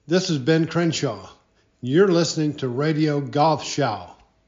This is Ben Crenshaw. You're listening to Radio Golf Show.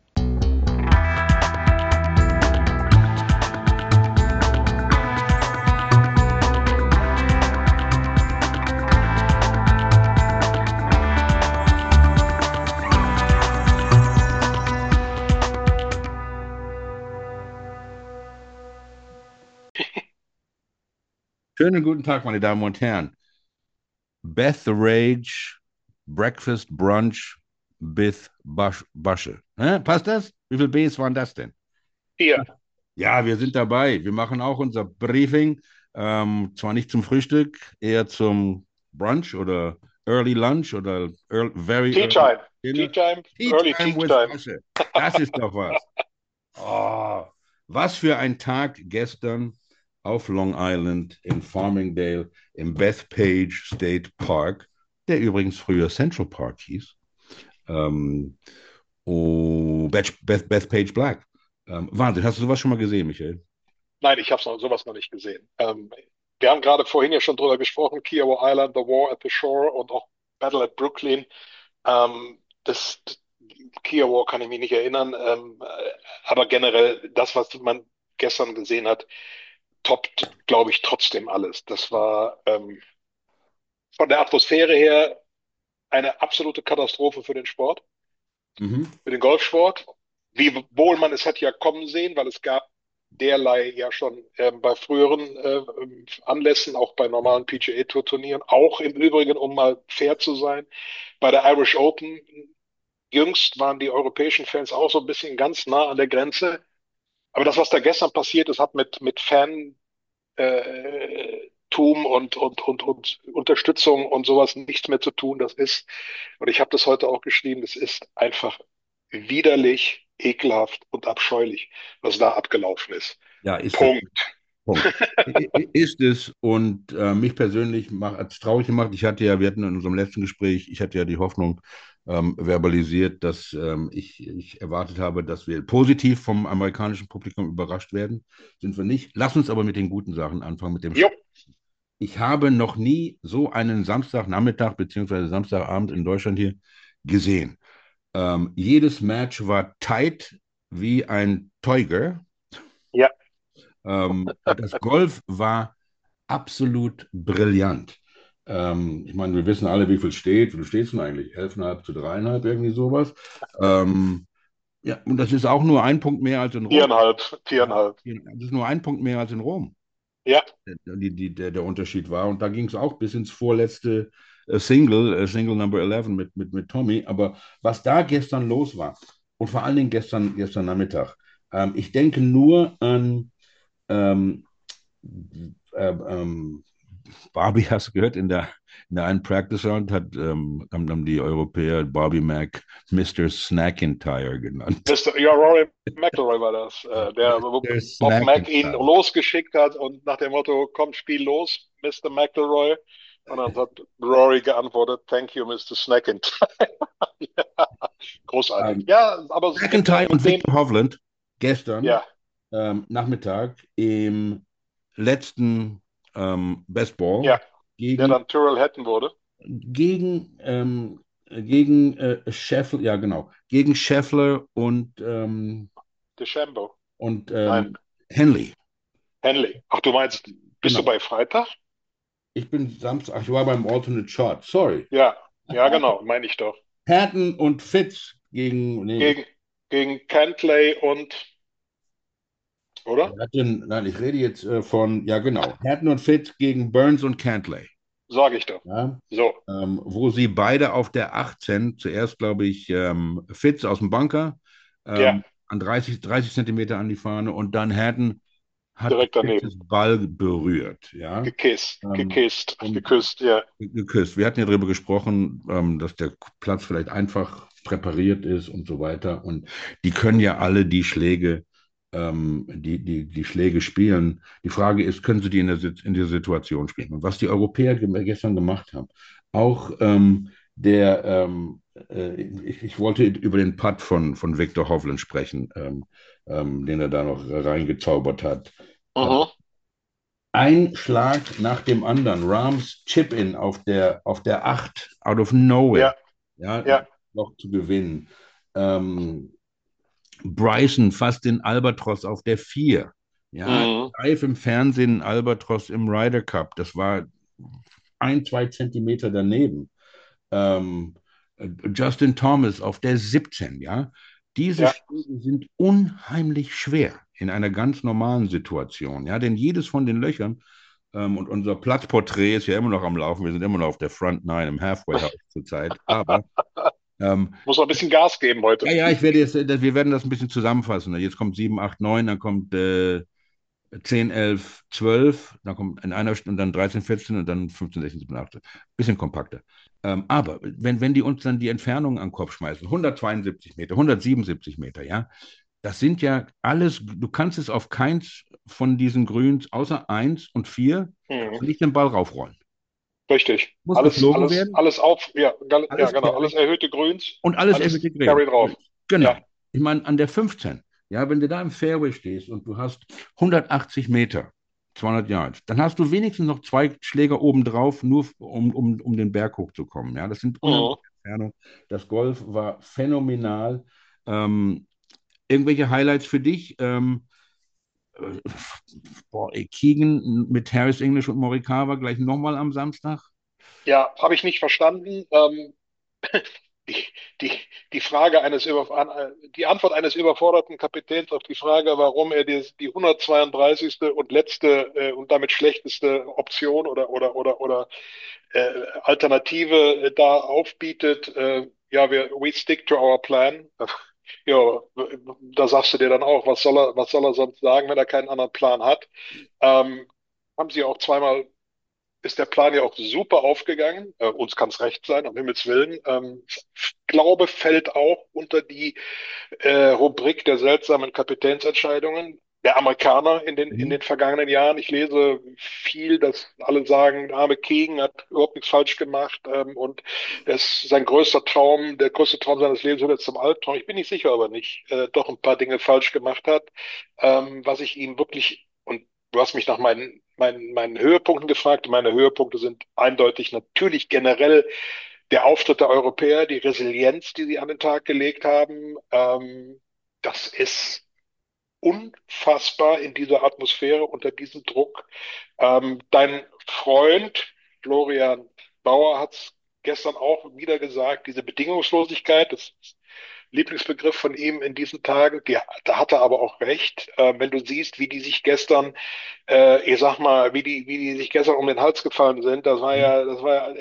Schönen guten Tag, meine Damen und Herren. Beth the Rage, Breakfast, Brunch, Bith Basche. Passt das? Wie viele Bs waren das denn? 4. Ja, wir sind dabei. Wir machen auch unser Briefing. Zwar nicht zum Frühstück, eher zum Brunch oder Early Lunch oder very Tea early time. Dinner. Tea time. Tea Early Time tea with time. Basche. Das ist doch was. Oh, was für ein Tag gestern auf Long Island in Farmingdale im Bethpage State Park, der übrigens früher Central Park hieß. Bethpage Black. Wahnsinn, hast du sowas schon mal gesehen, Michael? Nein, ich habe sowas noch nicht gesehen. Wir haben gerade vorhin ja schon drüber gesprochen, Kiowa Island, The War at the Shore und auch Battle at Brooklyn. Das Kiowa kann ich mich nicht erinnern, aber generell das, was man gestern gesehen hat, toppt, glaube ich, trotzdem alles. Das war von der Atmosphäre her eine absolute Katastrophe für den Sport, Mhm. für den Golfsport. Wiewohl man es hat ja kommen sehen, weil es gab derlei ja schon bei früheren Anlässen, auch bei normalen PGA-Tour-Turnieren, auch im Übrigen, um mal fair zu sein, bei der Irish Open jüngst waren die europäischen Fans auch so ein bisschen ganz nah an der Grenze. Aber das, was da gestern passiert ist, hat mit Fan Tum und Unterstützung und sowas nichts mehr zu tun. Das ist, und ich habe das heute auch geschrieben, das ist einfach widerlich, ekelhaft und abscheulich, was da abgelaufen ist. Ja, ist es. Punkt. Punkt. Ist es und mich persönlich hat es traurig gemacht. Wir hatten in unserem letzten Gespräch, ich hatte ja die Hoffnung verbalisiert, dass ich erwartet habe, dass wir positiv vom amerikanischen Publikum überrascht werden. Sind wir nicht. Lass uns aber mit den guten Sachen anfangen, mit dem Jo, Sport. Ich habe noch nie so einen Samstagnachmittag beziehungsweise Samstagabend in Deutschland hier gesehen. Jedes Match war tight wie ein Tiger. ja, Das Golf war absolut brillant. Ich meine, wir wissen alle, wie viel steht. Wie viel steht es denn eigentlich? 11,5 zu 3,5, irgendwie sowas. Ja, und das ist auch nur ein Punkt mehr als in Rom. viereinhalb, Ja, viereinhalb. das ist nur ein Punkt mehr als in Rom, Ja, der Unterschied war. Und da ging es auch bis ins vorletzte Single Number 11 mit Tommy. Aber was da gestern los war, und vor allen Dingen gestern Nachmittag, ich denke nur an ähm, ähm, Barbie, hast du gehört, in der einen Practice Round haben die Europäer Bobby Mac Mr. Snackentire genannt. Ja, Rory McIlroy war das, der Mr. Bob Mack ihn Snackentire. losgeschickt hat und nach dem Motto, komm, spiel los, Mr. McIlroy. Und dann hat Rory geantwortet, thank you, Mr. Snackentire. Ja, großartig. Ähm, Ja, aber McIntyre und mit dem, Victor Hovland gestern ja, Nachmittag im letzten Best Ball ja, der gegen, dann Tyrrell Hatton wurde. gegen Scheffler, ja genau, gegen Scheffler DeChambeau. und Nein, Henley. Henley. Ach, du meinst, bist du Genau. bei Freitag? Ich bin Samstag, ich war beim Alternate Chart, sorry. Ja, ja, genau, meine ich doch. Hatton und Fitz nee, Gegen, gegen Cantlay und, oder? nein, ich rede jetzt ja genau, Hatton und Fitz gegen Burns und Cantlay. Sage ich doch. Ja? So, Wo sie beide auf der 18, zuerst glaube ich Fitz aus dem Bunker, ja, an 30 Zentimeter an die Fahne und dann Hatton hat direkt daneben. Fitzes Ball berührt, ja, und Geküsst, ja. geküsst. Wir hatten ja darüber gesprochen, dass der Platz vielleicht einfach präpariert ist und so weiter. Und die können ja alle die Schläge, die Schläge spielen. Die Frage ist, können sie die in der Situation spielen? Und was die Europäer gestern gemacht haben, auch der, ich wollte über den Putt von Victor Hovland sprechen, den er da noch reingezaubert hat. Mhm. ein Schlag nach dem anderen. Rahms Chip-In auf der 8 out of nowhere, Ja, ja, ja. noch zu gewinnen. Ähm, Bryson fast den Albatros auf der 4. Ja, Mhm. live im Fernsehen Albatros im Ryder Cup. Das war 1, 2 Zentimeter daneben. Ähm, Justin Thomas auf der 17. Ja, diese Ja. Schläge sind unheimlich schwer in einer ganz normalen Situation. Ja, denn jedes von den Löchern und unser Platzporträt ist ja immer noch am Laufen. Wir sind immer noch auf der Front Nine im Halfway House zurzeit. Aber ähm, Muss noch ein bisschen Gas geben heute. ja, ja, wir werden das ein bisschen zusammenfassen. Jetzt kommt 7, 8, 9, dann kommt 10, 11, 12, dann kommt in einer Stunde, und dann 13, 14 und dann 15, 16, 17, 18. Bisschen kompakter. Aber wenn die uns dann die Entfernungen an den Kopf schmeißen, 172 Meter, 177 Meter, ja, das sind ja alles, du kannst es auf keins von diesen Grüns, außer 1 und 4, kannst Mhm. du nicht den Ball raufrollen. Richtig. Muss geflogen werden, Alles auf, ja, alles genau. Alles carry erhöhte Grüns, und alles alles erhöhte Carry Grün. drauf. Genau. Ja. Ich meine, an der 15, ja, wenn du da im Fairway stehst und du hast 180 Meter, 200 Yards, dann hast du wenigstens noch 2 Schläger obendrauf, nur um den Berg hochzukommen. Ja, das sind Mhm. unheimliche Entfernungen. Das Golf war phänomenal. Irgendwelche Highlights für dich? Äh, Keegan mit Harris English und Morikawa gleich nochmal am Samstag. Ja, habe ich nicht verstanden. Die, die, die Frage die Antwort eines überforderten Kapitäns auf die Frage, warum er die 132. und letzte und damit schlechteste Option oder Alternative da aufbietet, ja, we stick to our plan. Ja, da sagst du dir dann auch, was soll er sonst sagen, wenn er keinen anderen Plan hat? Ähm, Haben sie auch zweimal ist der Plan ja auch super aufgegangen. Uns kann es recht sein, um Himmels Willen. Glaube fällt auch unter die Rubrik der seltsamen Kapitänsentscheidungen der Amerikaner in Mhm. den vergangenen Jahren. Ich lese viel, dass alle sagen, der arme Keegan hat überhaupt nichts falsch gemacht und es ist sein größter Traum, der größte Traum seines Lebens wird jetzt zum Albtraum. Ich bin nicht sicher, ob er nicht doch ein paar Dinge falsch gemacht hat. Was ich ihm wirklich, und du hast mich nach meinen Höhepunkten gefragt. Meine Höhepunkte sind eindeutig natürlich generell der Auftritt der Europäer, die Resilienz, die sie an den Tag gelegt haben. Das ist unfassbar in dieser Atmosphäre, unter diesem Druck. Dein Freund Florian Bauer hat es gestern auch wieder gesagt, diese Bedingungslosigkeit, das ist Lieblingsbegriff von ihm in diesen Tagen, da hat er aber auch recht. Wenn du siehst, wie die sich gestern ich sag mal, wie die sich gestern um den Hals gefallen sind, das war ja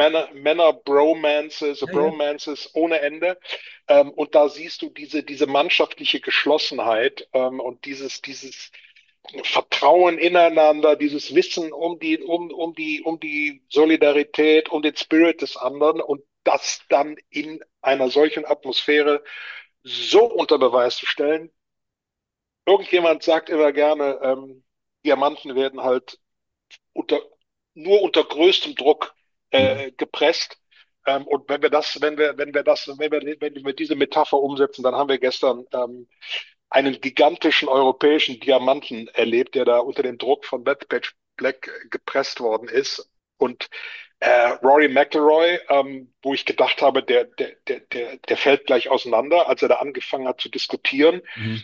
Ja, ja. Bromances ohne Ende. Und da siehst du diese mannschaftliche Geschlossenheit und dieses Vertrauen ineinander, dieses Wissen um die Solidarität, um den Spirit des anderen und das dann in einer solchen Atmosphäre so unter Beweis zu stellen. Irgendjemand sagt immer gerne, Diamanten werden halt unter, nur unter größtem Druck Mhm. gepresst. Und wenn wir diese Metapher umsetzen, dann haben wir gestern einen gigantischen europäischen Diamanten erlebt, der da unter dem Druck von Bethpage Black gepresst worden ist. Und Rory McIlroy, wo ich gedacht habe, der fällt gleich auseinander, als er da angefangen hat zu diskutieren Mhm.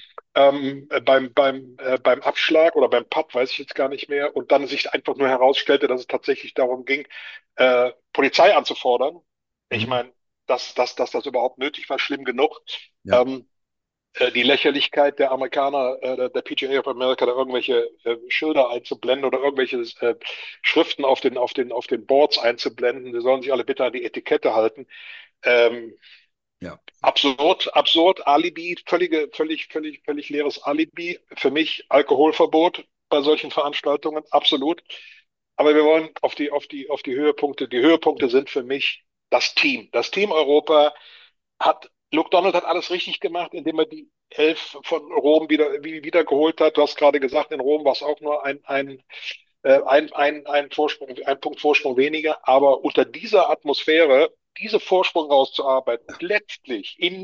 beim Abschlag oder beim Putt, weiß ich jetzt gar nicht mehr, und dann sich einfach nur herausstellte, dass es tatsächlich darum ging, Polizei anzufordern. Ich Mhm. meine, dass das überhaupt nötig war, schlimm genug. Ja. Ähm, die Lächerlichkeit der Amerikaner, der PGA of America, da irgendwelche Schilder einzublenden oder irgendwelche Schriften auf den Boards einzublenden. Sie sollen sich alle bitte an die Etikette halten. Ähm, Ja. Absurd, Alibi, völlig leeres Alibi. Für mich Alkoholverbot bei solchen Veranstaltungen, absolut. Aber wir wollen auf die Höhepunkte. Die Höhepunkte sind für mich das Team. Das Team Europa Luke Donald hat alles richtig gemacht, indem er die 11 von Rom wieder geholt hat. Du hast gerade gesagt, in Rom war es auch nur ein Punkt Vorsprung weniger. Aber unter dieser Atmosphäre diese Vorsprung rauszuarbeiten und letztlich in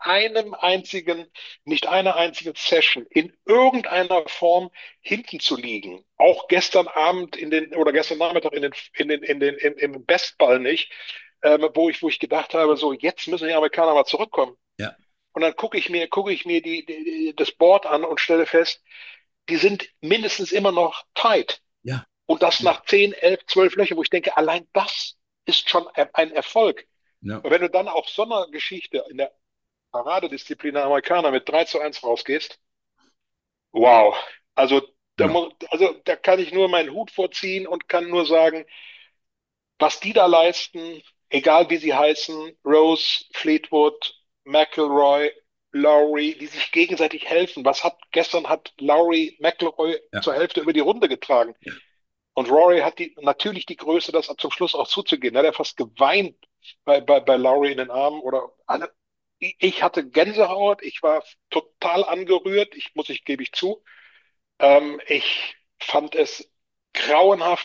nicht einer einzigen Session in irgendeiner Form hinten zu liegen. Auch gestern Abend oder gestern Nachmittag im Bestball nicht, wo ich gedacht habe, so, jetzt müssen die Amerikaner mal zurückkommen. Ja, Und dann gucke ich mir das Board an und stelle fest, die sind mindestens immer noch tight. ja, Und das nach 10, 11, 12 Löchern, wo ich denke, allein das ist schon ein Erfolg. ja, Und wenn du dann auf so einer Geschichte in der Paradedisziplin der Amerikaner mit 3:1 rausgehst, wow. Also genau. da kann ich nur meinen Hut vorziehen und kann nur sagen, was die da leisten, egal wie sie heißen, Rose, Fleetwood, McIlroy, Lowry, die sich gegenseitig helfen. Gestern hat Lowry McIlroy Ja, zur Hälfte über die Runde getragen. ja, Und Rory hat natürlich die Größe, das zum Schluss auch zuzugehen. Er hat ja fast geweint bei Lowry in den Armen oder alle. Ich hatte Gänsehaut, ich war total angerührt, gebe ich zu. Ich fand es grauenhaft,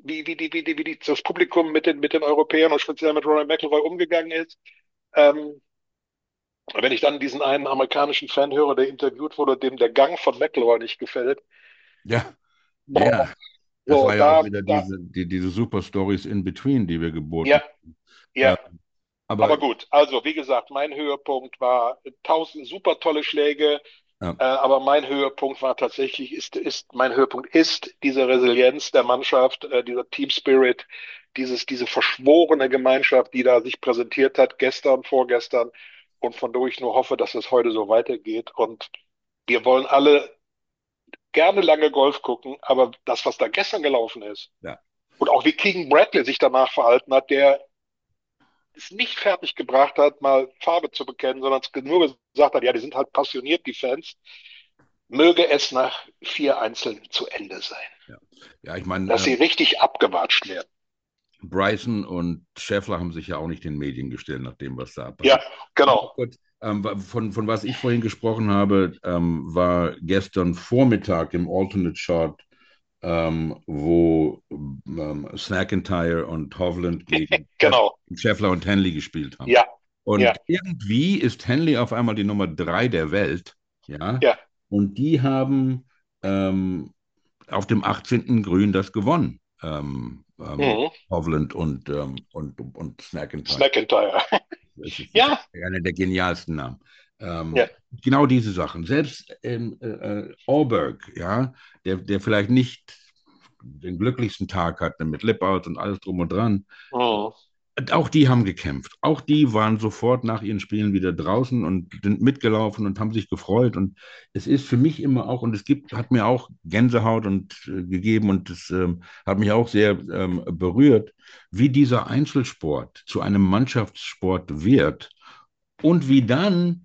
das Publikum mit den Europäern und speziell mit Rory McIlroy umgegangen ist. Ähm, Wenn ich dann diesen einen amerikanischen Fan höre, der interviewt wurde, dem der Gang von McIlroy nicht gefällt, ja, boah, ja. Das so, war ja auch wieder diese Super Stories in between, die wir geboten. ja, Äh, ja. aber Aber gut, also wie gesagt, mein Höhepunkt war 1000 super tolle Schläge, ja, aber mein Höhepunkt war tatsächlich, mein Höhepunkt ist diese Resilienz der Mannschaft, dieser Team Spirit, diese verschworene Gemeinschaft, die da sich präsentiert hat, gestern, vorgestern, und von der ich nur hoffe, dass es heute so weitergeht. Und wir wollen alle gerne lange Golf gucken, aber das, was da gestern gelaufen ist, ja, und auch wie Keegan Bradley sich danach verhalten hat, der es nicht fertig gebracht hat, mal Farbe zu bekennen, sondern es nur gesagt hat, ja, die sind halt passioniert, die Fans. Möge es nach 4 Einzeln zu Ende sein. ja. Ja, ich meine, Dass sie richtig abgewatscht werden. Bryson und Scheffler haben sich ja auch nicht den Medien gestellt, nach dem, was da Ja, passiert. genau. Gut, von was ich vorhin gesprochen habe, war gestern Vormittag im Alternate Shot, wo McIntyre und Hovland gegen Genau. Scheffler und Henley gespielt haben. Ja, ja, Und irgendwie ist Henley auf einmal die Nummer 3 der Welt, ja. ja. Und die haben auf dem 18. Grün das gewonnen. Mhm. Hovland und McIntyre. McIntyre. Das ist Ja, einer der genialsten Namen. ja. Genau diese Sachen. Selbst Allberg, ja, der vielleicht nicht den glücklichsten Tag hatte mit Lipout und alles drum und dran, Mhm. auch die haben gekämpft. Auch die waren sofort nach ihren Spielen wieder draußen und sind mitgelaufen und haben sich gefreut. Und es ist für mich immer auch, und hat mir auch Gänsehaut gegeben und es hat mich auch sehr berührt, wie dieser Einzelsport zu einem Mannschaftssport wird und wie dann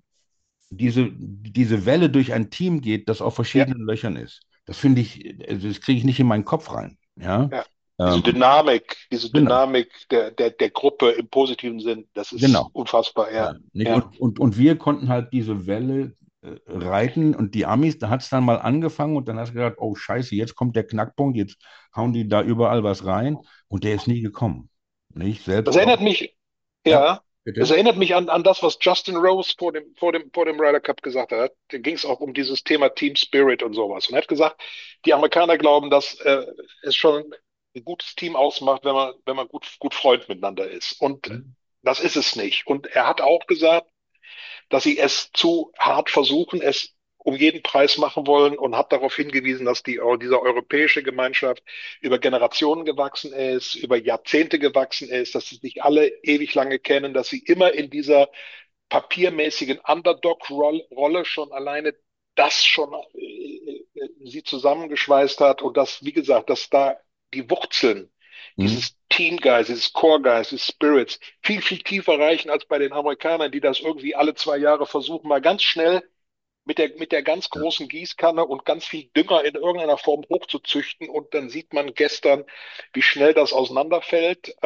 diese Welle durch ein Team geht, das auf Ja, verschiedenen Löchern ist. Das finde ich, also das kriege ich nicht in meinen Kopf rein. Ja, ja. ähm, Diese genau, Dynamik der Gruppe im positiven Sinn, das ist genau. unfassbar, ja. Ja, nicht? Ja. Und wir konnten halt diese Welle reiten und die Amis, da hat es dann mal angefangen und dann hast du gedacht, oh Scheiße, jetzt kommt der Knackpunkt, jetzt hauen die da überall was rein und der ist nie gekommen. Nicht? Das Selbst auch, erinnert mich, ja, ja, es bitte. erinnert mich an das, was Justin Rose vor dem Ryder Cup gesagt hat. Da ging es auch um dieses Thema Team Spirit und sowas. Und er hat gesagt, die Amerikaner glauben, dass es schon ein gutes Team ausmacht, wenn man gut Freund miteinander ist. Und das ist es nicht. Und er hat auch gesagt, dass sie es zu hart versuchen, es um jeden Preis machen wollen und hat darauf hingewiesen, dass diese europäische Gemeinschaft über Generationen gewachsen ist, über Jahrzehnte gewachsen ist, dass sie sich alle ewig lange kennen, dass sie immer in dieser papiermäßigen Underdog-Rolle schon alleine das schon sie zusammengeschweißt hat und dass, wie gesagt, dass da die Wurzeln Mhm. dieses Teamgeist, dieses Core-Geist, dieses Spirits viel tiefer reichen als bei den Amerikanern, die das irgendwie alle 2 Jahre versuchen, mal ganz schnell mit der ganz Ja. großen Gießkanne und ganz viel Dünger in irgendeiner Form hochzuzüchten. Und dann sieht man gestern, wie schnell das auseinanderfällt.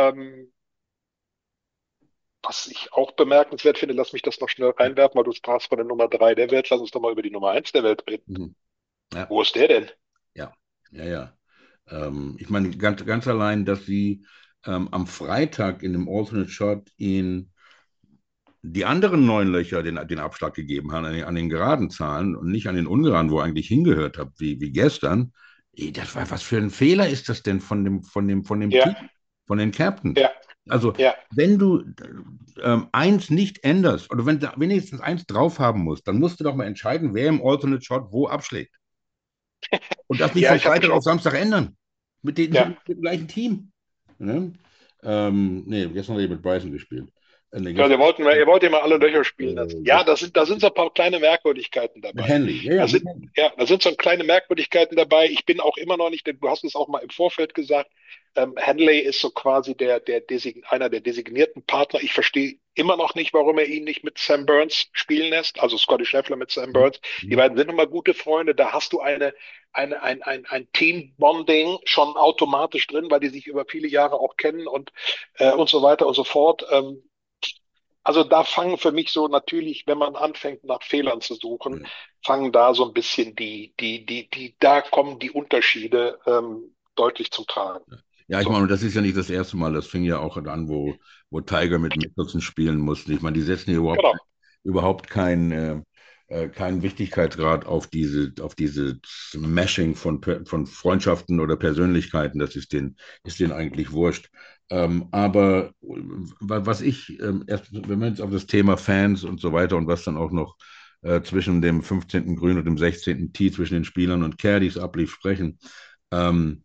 Was ich auch bemerkenswert finde, lass mich das noch schnell reinwerfen, weil du sprachst von der Nummer 3 der Welt. Lass uns doch mal über die Nummer 1 der Welt reden. Mhm. Ja, Wo ist der denn? ja, ja, ja. Ich meine, ganz allein, dass sie am Freitag in dem Alternate Shot ihn die anderen 9 Löcher den Abschlag gegeben haben, an den geraden Zahlen und nicht an den ungeraden, wo er eigentlich hingehört hat, wie gestern. Das war, was für ein Fehler ist das denn von dem Ja, Team, von den Captains? ja, Also, ja. wenn du eins nicht änderst oder wenn du wenigstens eins drauf haben musst, dann musst du doch mal entscheiden, wer im Alternate Shot wo abschlägt. Und das nicht Ja, von ich habe mich Freitag auf auch. Samstag ändern. Ja. Mit dem gleichen Team. Ne? Nee, gestern habe ich mit Bryson gespielt. Nee, Ja, ihr wollt immer alle Löcher spielen lassen. Ja, gestern, da sind so ein paar kleine Merkwürdigkeiten mit dabei. Henley. Ja, ja, Da mit sind, Henley. da sind so kleine Merkwürdigkeiten dabei. Ich bin auch immer noch nicht, denn du hast es auch mal im Vorfeld gesagt, Henley ist so quasi einer der designierten Partner. Ich verstehe immer noch nicht, warum er ihn nicht mit Sam Burns spielen lässt, also Scotty Scheffler mit Sam Burns. Die Mhm. beiden sind immer gute Freunde. Da hast du ein Team-Bonding schon automatisch drin, weil die sich über viele Jahre auch kennen und so weiter und so fort. Also da fangen für mich so natürlich, wenn man anfängt nach Fehlern zu suchen, Ja. fangen da so ein bisschen da kommen die Unterschiede deutlich zum Tragen. Ja, ich So, meine, das ist ja nicht das erste Mal. Das fing ja auch an, wo Tiger mit Mickelson spielen musste. Ich meine, die setzen hier genau. überhaupt keinen Wichtigkeitsgrad auf diese Smashing von Freundschaften oder Persönlichkeiten. Das ist denen eigentlich wurscht. Aber was ich, erst, wenn wir jetzt auf das Thema Fans und so weiter und was dann auch noch zwischen dem 15. Grün und dem 16. Tee zwischen den Spielern und Caddies ablief, sprechen. Ähm,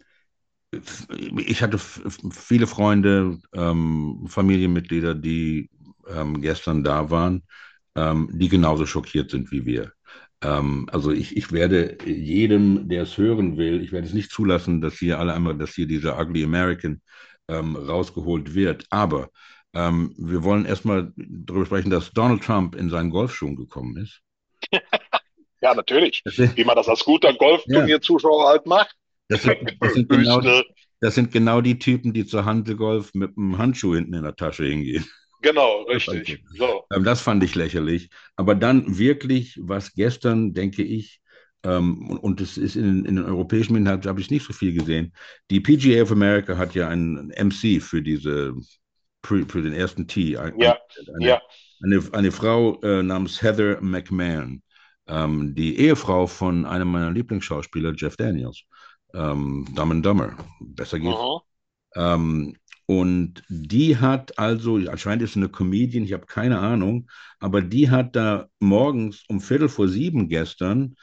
Ich hatte viele Freunde, Familienmitglieder, die gestern da waren, die genauso schockiert sind wie wir. Also ich werde jedem, der es hören will, ich werde es nicht zulassen, dass hier dieser Ugly American rausgeholt wird. Aber wir wollen erstmal darüber sprechen, dass Donald Trump in seinen Golfschuhen gekommen ist. Ja, natürlich. Das sind, Wie man das als guter ja, Golfturnierzuschauer halt macht. das sind, das sind genau, Höchste. das sind genau die Typen, die zur Handelgolf mit einem Handschuh hinten in der Tasche hingehen. Genau, Also, richtig. So. das fand ich lächerlich. Aber dann wirklich, was gestern, denke ich, und es ist in den europäischen Medien, habe ich nicht so viel gesehen. Die PGA of America hat ja einen MC für den ersten Tee Ja, eine, ja. eine Frau namens Heather McMahon, die Ehefrau von einem meiner Lieblingsschauspieler, Jeff Daniels, Dumb and Dumber. Besser geht's. Mhm. Ähm, und die hat also, anscheinend ist sie eine Comedian, ich habe keine Ahnung, aber die hat da morgens um Viertel vor 7 gestern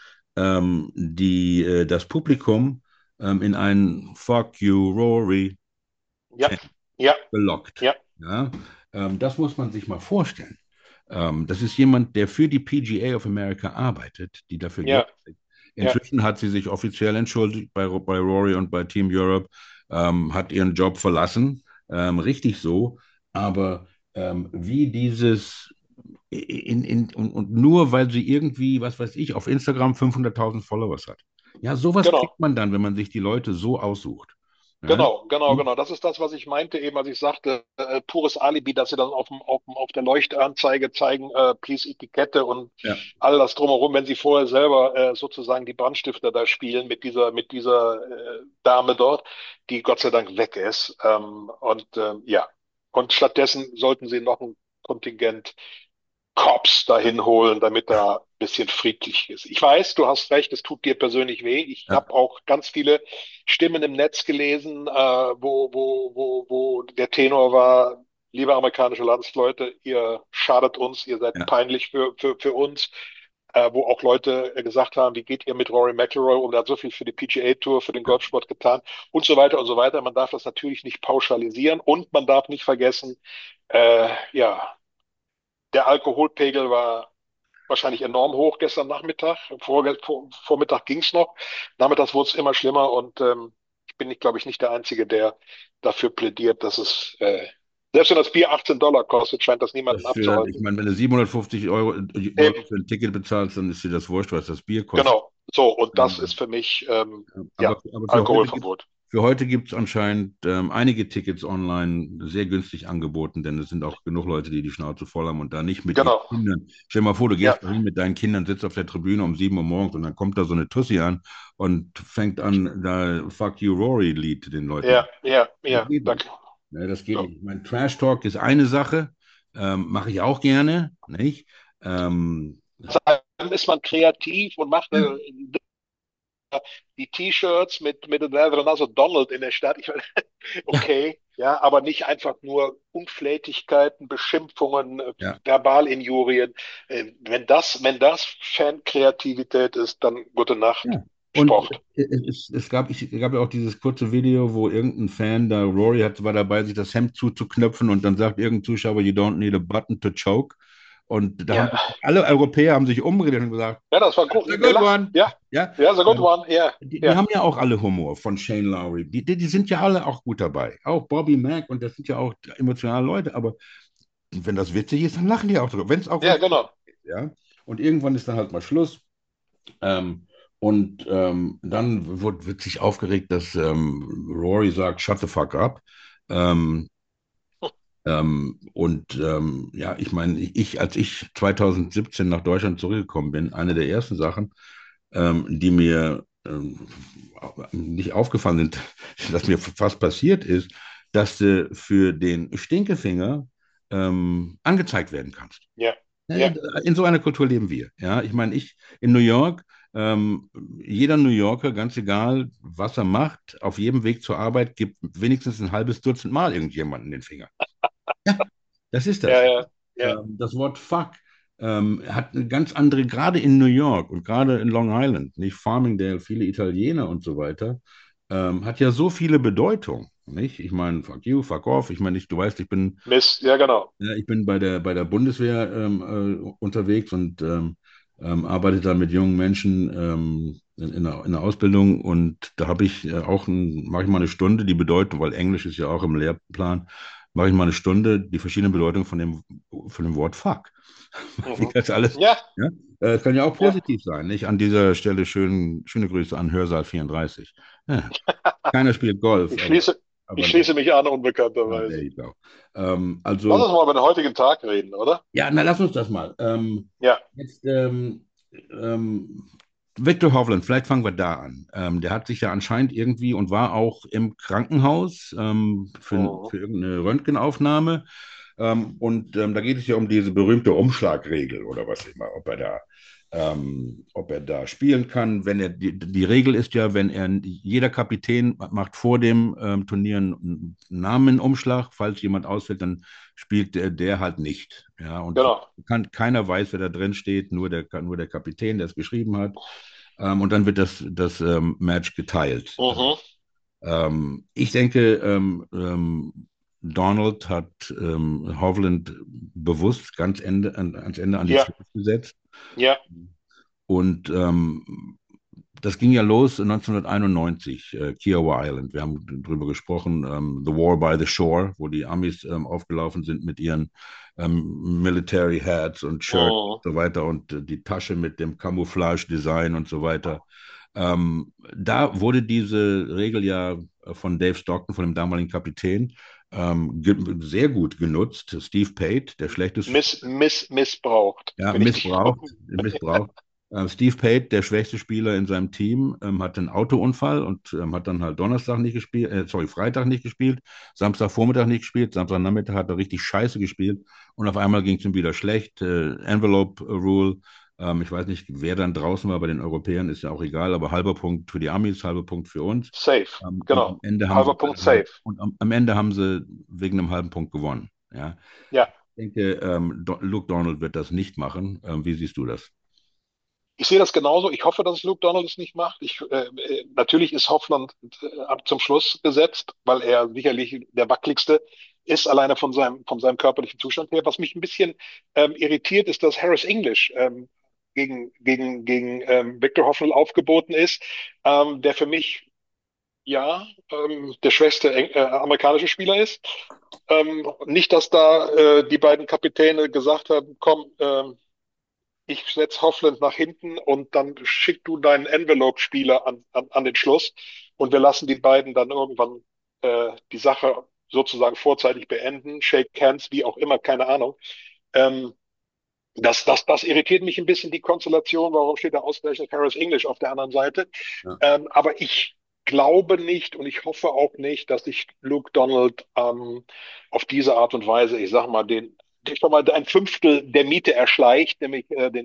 das Publikum in einen Fuck you, Rory Ja, ja, gelockt. ja, Ja? Das muss man sich mal vorstellen. Das ist jemand, der für die PGA of America arbeitet, die dafür Geld ja, kriegt. ja. Inzwischen hat sie sich offiziell entschuldigt bei Rory und bei Team Europe, hat ihren Job verlassen, richtig so. Aber wie dieses und nur weil sie irgendwie, was weiß ich, auf Instagram 500.000 Followers hat. Ja, sowas Genau. kriegt man dann, wenn man sich die Leute so aussucht. Ja? Genau, genau, genau. Das ist das, was ich meinte, eben als ich sagte, pures Alibi, dass sie dann auf der Leuchtanzeige zeigen, please Etikette und Ja, all das drumherum, wenn sie vorher selber sozusagen die Brandstifter da spielen mit dieser Dame dort, die Gott sei Dank weg ist. Ja, und stattdessen sollten sie noch ein Kontingent Cops dahin holen, damit da ein bisschen friedlich ist. Ich weiß, du hast recht, es tut dir persönlich weh. Ich ja, habe auch ganz viele Stimmen im Netz gelesen, wo der Tenor war, liebe amerikanische Landsleute, ihr schadet uns, ihr seid ja. peinlich für uns. Wo auch Leute gesagt haben, wie geht ihr mit Rory McIlroy um, der hat so viel für die PGA Tour, für den Golfsport getan und so weiter und so weiter. Man darf das natürlich nicht pauschalisieren und man darf nicht vergessen, ja, der Alkoholpegel war wahrscheinlich enorm hoch gestern Nachmittag. Vormittag ging es noch. Nachmittags wurde es immer schlimmer und ich bin nicht, glaube ich, nicht der Einzige, der dafür plädiert, dass selbst wenn das Bier 18 Dollar kostet, scheint das niemanden Ich abzuhalten. meine, wenn du 750 Euro Eben, für ein Ticket bezahlst, dann ist dir das wurscht, was das Bier kostet. genau. So, und das ist Ähm, für mich, ja, aber Alkoholverbot. für heute gibt es anscheinend einige Tickets online sehr günstig angeboten, denn es sind auch genug Leute, die die Schnauze voll haben und da nicht mit ihren Genau. Kindern. Stell dir mal vor, du Ja, gehst dahin mit deinen Kindern, sitzt auf der Tribüne um 7 Uhr morgens und dann kommt da so eine Tussi an und fängt an, da Fuck You Rory Lied den Leuten. ja, ja, Das ja. geht Da, nicht. Ne, das geht Ja. nicht. Mein Trash Talk ist eine Sache, mache ich auch gerne, nicht? Dann ist man kreativ und macht Ja, die T-Shirts mit dem also Donald in der Stadt. Ich meine, ja, okay, ja, aber nicht einfach nur Unflätigkeiten, Beschimpfungen, ja. Verbalinjurien. Wenn das Fankreativität ist, dann gute Nacht, Ja. Und Sport. es gab ja auch dieses kurze Video, wo irgendein Fan, da Rory war dabei, sich das Hemd zuzuknöpfen und dann sagt irgendein Zuschauer, you don't need a button to choke. Und da haben Ja, sich alle Europäer haben sich umgedreht und gesagt, ja, das war that's a gut good gelacht. one. Ja, Ja, ja, so gut one. Ja, die ja, haben ja auch alle Humor von Shane Lowry. Die sind ja alle auch gut dabei. Auch Bobby Mack und das sind ja auch emotionale Leute. Aber wenn das witzig ist, dann lachen die auch drüber. Wenn es auch ja, wenn's genau. ist, ja. Und irgendwann ist dann halt mal Schluss. Dann wird sich aufgeregt, dass Rory sagt, shut the fuck up. Ähm, ja, ich meine, als ich 2017 nach Deutschland zurückgekommen bin, eine der ersten Sachen, die mir nicht aufgefallen sind, dass mir fast passiert ist, dass du für den Stinkefinger angezeigt werden kannst. Ja, Ja, ja, in so einer Kultur leben wir. Ja, ich meine, ich in New York, jeder New Yorker, ganz egal, was er macht, auf jedem Weg zur Arbeit gibt wenigstens ein halbes Dutzend Mal irgendjemanden den Finger. Ja, das ist ja, das. ja, ja. Das Wort Fuck hat eine ganz andere, gerade in New York und gerade in Long Island, nicht Farmingdale, viele Italiener und so weiter, hat ja so viele Bedeutungen. Nicht? Ich meine, fuck you, fuck off. Ich meine, du weißt, Mist, ja, genau. ich bin bei der Bundeswehr unterwegs und arbeite da mit jungen Menschen in der Ausbildung und da mache ich mal eine Stunde die Bedeutung, weil Englisch ist ja auch im Lehrplan, mache ich mal eine Stunde die verschiedenen Bedeutungen von dem Wort Fuck. Wie Mhm. das alles, Ja, ja? Kann ja auch ja. positiv sein, nicht? An dieser Stelle schöne Grüße an Hörsaal 34. Ja, keiner spielt Golf, Ich aber, schließe, ich aber schließe mich an, there unbekannterweise. you go. Lass Also, uns mal über den heutigen Tag reden, oder? ja, na, lass uns das mal. Ja. Jetzt, Victor Hovland, vielleicht fangen wir da an. Der hat sich ja anscheinend irgendwie und war auch im Krankenhaus Mhm. für irgendeine Röntgenaufnahme. Da geht es ja um diese berühmte Umschlagregel oder was immer, ob er da spielen kann. Wenn die Regel ist ja, jeder Kapitän macht vor dem Turnier einen Namenumschlag, falls jemand ausfällt, dann spielt der halt nicht. Ja, und Genau. keiner weiß, wer da drin steht, nur der Kapitän, der es geschrieben hat. Und dann wird das Match geteilt. Mhm. Ich denke, Donald hat Hovland bewusst ans Ende an die Ja, 12 gesetzt. ja. Und das ging ja los 1991, Kiowa Island. Wir haben darüber gesprochen, The War by the Shore, wo die Amis aufgelaufen sind mit ihren Military Hats und Shirts Mhm. und so weiter und die Tasche mit dem Camouflage-Design und so weiter. Da wurde diese Regel ja von Dave Stockton, von dem damaligen Kapitän, sehr gut genutzt. Steve Pate, der schlechteste Missbraucht, ja, will ich dich missbraucht. Steve Pate, der schwächste Spieler in seinem Team, hatte einen Autounfall und hat dann halt Donnerstag nicht gespielt, Freitag nicht gespielt, Samstagvormittag nicht gespielt, Samstagnachmittag hat er richtig scheiße gespielt und auf einmal ging es ihm wieder schlecht. Envelope Rule, ich weiß nicht, wer dann draußen war, bei den Europäern ist ja auch egal, aber halber Punkt für die Amis, halber Punkt für uns. safe. Und am Genau. Ende haben Halber sie, Punkt safe. am Ende haben sie wegen einem halben Punkt gewonnen. Ja. Ja. Ich denke, Luke Donald wird das nicht machen. Wie siehst du das? Ich sehe das genauso. Ich hoffe, dass Luke Donald es nicht macht. Natürlich ist Hoffland ab zum Schluss gesetzt, weil er sicherlich der wackeligste ist, alleine von seinem körperlichen Zustand her. Was mich ein bisschen irritiert, ist, dass Harris English gegen Victor Hoffnell aufgeboten ist, der für mich ja der schwächste amerikanische Spieler ist. Nicht, dass da die beiden Kapitäne gesagt haben, komm, ich setze Hovland nach hinten und dann schick du deinen Envelope-Spieler an den Schluss und wir lassen die beiden dann irgendwann die Sache sozusagen vorzeitig beenden, Shake Hands, wie auch immer, keine Ahnung. Ähm, das irritiert mich ein bisschen, die Konstellation. Warum steht da ausgerechnet Harris English auf der anderen Seite? Ja. Aber ich glaube nicht und ich hoffe auch nicht, dass sich Luke Donald auf diese Art und Weise, ich sag mal, schon mal ein Fünftel der Miete erschleicht, nämlich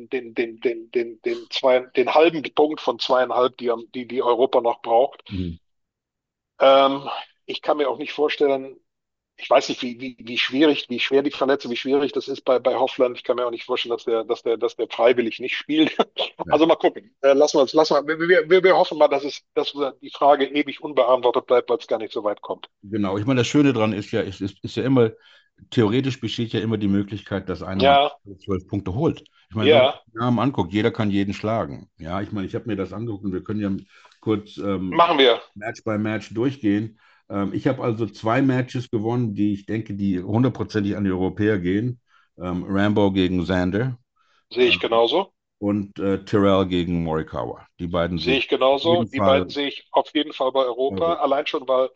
den halben Punkt von 2,5, die Europa noch braucht. Mhm. Ähm, Ich kann mir auch nicht vorstellen, ich weiß nicht, wie schwer die Verletzung, wie schwierig das ist bei Hoffland. Ich kann mir auch nicht vorstellen, dass der freiwillig nicht spielt. Ja, Also mal gucken. Lassen wir, wir hoffen mal, dass die Frage ewig unbeantwortet bleibt, weil es gar nicht so weit kommt. genau. Ich meine, das Schöne daran ist ja, ist ja immer, theoretisch besteht ja immer die Möglichkeit, dass einer mal Ja, 12 Punkte holt. Ich meine, wenn man ja, den Namen anguckt, jeder kann jeden schlagen. Ja, ich meine, ich habe mir das angeguckt und wir können ja kurz machen wir. Match by Match durchgehen. Ich habe also zwei Matches gewonnen, die ich denke, die hundertprozentig an die Europäer gehen. Rambo gegen Xander Sehe ich genauso. und Terrell gegen Morikawa. Die beiden sehe Sehe ich ich auf genauso. jeden Die beiden Fall sehe ich auf jeden Fall bei Europa. Euro. Allein schon, weil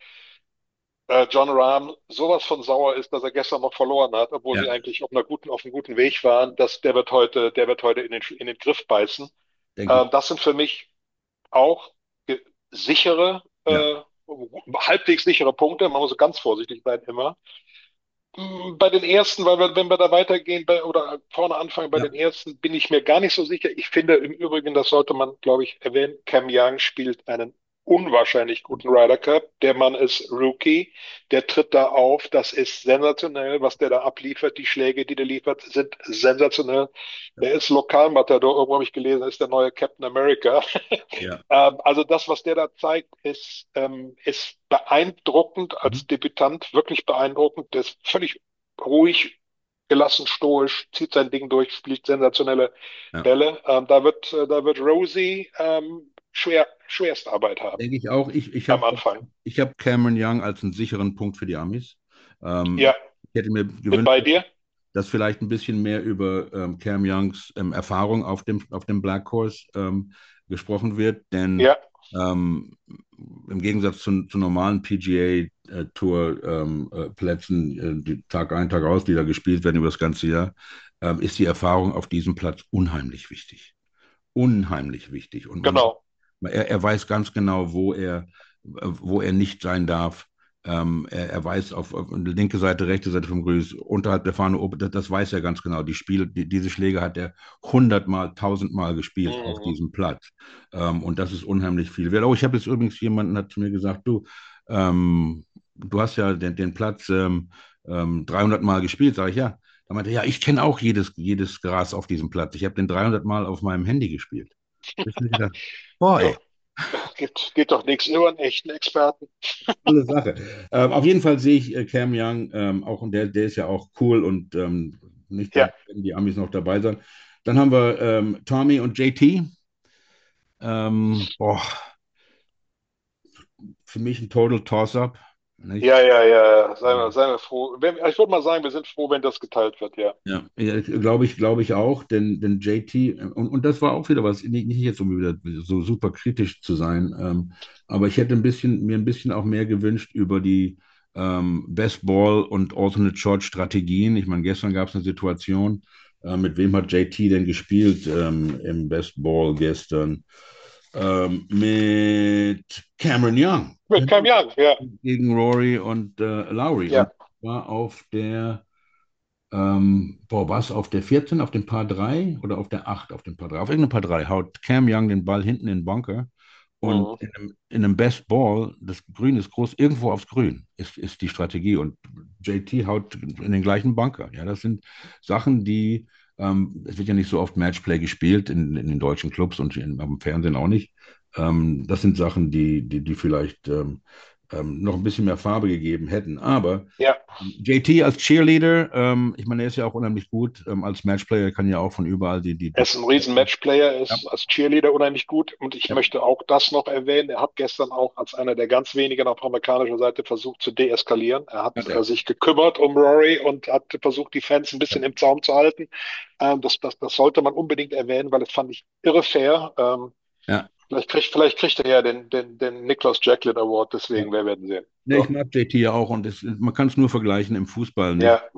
John Rahm sowas von sauer ist, dass er gestern noch verloren hat, obwohl Ja, sie eigentlich auf einem guten Weg waren, der wird heute in den Griff beißen. denke ich. Das sind für mich auch sichere, Ja, halbwegs sichere Punkte. Man muss ganz vorsichtig sein immer. Bei den ersten, wenn wir da weitergehen oder vorne anfangen, bei ja, den ersten bin ich mir gar nicht so sicher. Ich finde im Übrigen, das sollte man, glaube ich, erwähnen, Cam Young spielt einen unwahrscheinlich guten Ryder Cup. Der Mann ist Rookie, der tritt da auf. Das ist sensationell, was der da abliefert. Die Schläge, die der liefert, sind sensationell. Der ist Lokalmatador, irgendwo habe ich gelesen, ist der neue Captain America. ja. Also das, was der da zeigt, ist beeindruckend Mhm. als Debütant, wirklich beeindruckend. Der ist völlig ruhig, gelassen, stoisch, zieht sein Ding durch, spielt sensationelle Ja. Bälle. Da wird Rosie Schwerstarbeit haben Denke ich auch. am Anfang. Ich hab Cameron Young als einen sicheren Punkt für die Amis. Ja, Ich hätte mir bin gewünscht, bei dir. dass vielleicht ein bisschen mehr über Cam Youngs Erfahrung auf dem Black Course gesprochen wird, denn Ja, im Gegensatz zu normalen PGA Tour Plätzen, die Tag ein, Tag aus, die da gespielt werden über das ganze Jahr, ist die Erfahrung auf diesem Platz unheimlich wichtig. Unheimlich wichtig. Und genau. er weiß ganz genau, wo er nicht sein darf. Er weiß auf linke Seite, rechte Seite vom Grüß, unterhalb der Fahne, das weiß er ganz genau. Diese Schläge hat er 100-mal, 1000-mal gespielt auf Mhm. diesem Platz. Und das ist unheimlich viel wert. Oh, ich habe jetzt übrigens, jemanden hat zu mir gesagt, du hast ja den Platz 300 Mal gespielt, sage ich ja. Da meinte er, ja, ich kenne auch jedes Gras auf diesem Platz. Ich habe den 300 Mal auf meinem Handy gespielt. Da hab ich mir gedacht, boy, Ja, geht doch nichts über einen echten Experten. coole Sache. Auf jeden Fall sehe ich Cam Young auch, und der ist ja auch cool und nicht, da Ja, werden die Amis noch dabei sein. Dann haben wir Tommy und JT. Boah, für mich ein Total Toss-up. Nicht? ja. Seien wir froh. Ich würde mal sagen, wir sind froh, wenn das geteilt wird, ja. Ja, ja, glaube ich auch, denn JT, und das war auch wieder was, nicht jetzt, um wieder so super kritisch zu sein, aber ich hätte mir ein bisschen auch mehr gewünscht über die Best Ball und Alternate Shot Strategien. Ich meine, gestern gab es eine Situation, mit wem hat JT denn gespielt im Best Ball gestern? Mit Cameron Young Mit Cam Young, ja. gegen Rory und Lowry, und Ja. war auf der war es auf der 14, auf dem Paar 3 oder auf der 8 auf dem Paar 3? Auf irgendeinem Paar 3 haut Cam Young den Ball hinten in den Bunker und Mhm. in einem Best Ball, das Grün ist groß, irgendwo aufs Grün ist die Strategie, und JT haut in den gleichen Bunker. Ja, das sind Sachen, es wird ja nicht so oft Matchplay gespielt in den deutschen Clubs und am Fernsehen auch nicht. Das sind Sachen, die vielleicht noch ein bisschen mehr Farbe gegeben hätten. Aber Ja. JT als Cheerleader, ich meine, er ist ja auch unheimlich gut als Matchplayer, kann ja auch von überall Er ist ein riesen Matchplayer, er ja, ist als Cheerleader unheimlich gut und ich ja, möchte auch das noch erwähnen. Er hat gestern auch als einer der ganz wenigen auf amerikanischer Seite versucht zu deeskalieren. Er hat hat er. sich gekümmert um Rory und hat versucht, die Fans ein Ja, bisschen im Zaum zu halten. Das sollte man unbedingt erwähnen, weil das fand ich irre fair. ja, Vielleicht kriegt er ja den Nicholas Jacklin Award, ja. deswegen, wir werden sehen. Ne, ich So. mag JT ja auch und man kann es nur vergleichen im Fußball, nicht, Ja,